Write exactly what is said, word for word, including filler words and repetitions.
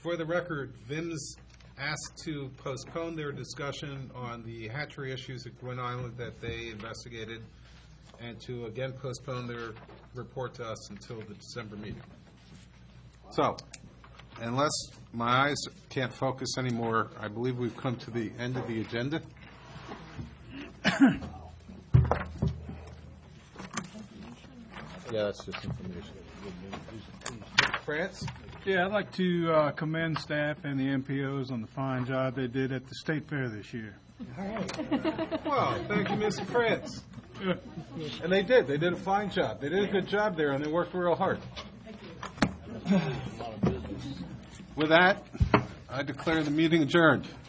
for the record, V I M's asked to postpone their discussion on the hatchery issues at Gwin Island that they investigated, and to again postpone their report to us until the December meeting. So, unless my eyes can't focus anymore, I believe we've come to the end of the agenda. Yeah, that's just information. France? Yeah, I'd like to uh, commend staff and the M P Os on the fine job they did at the State Fair this year. Well, thank you, Mister France. And they did. They did a fine job. They did a good job there, and they worked real hard. With that, I declare the meeting adjourned.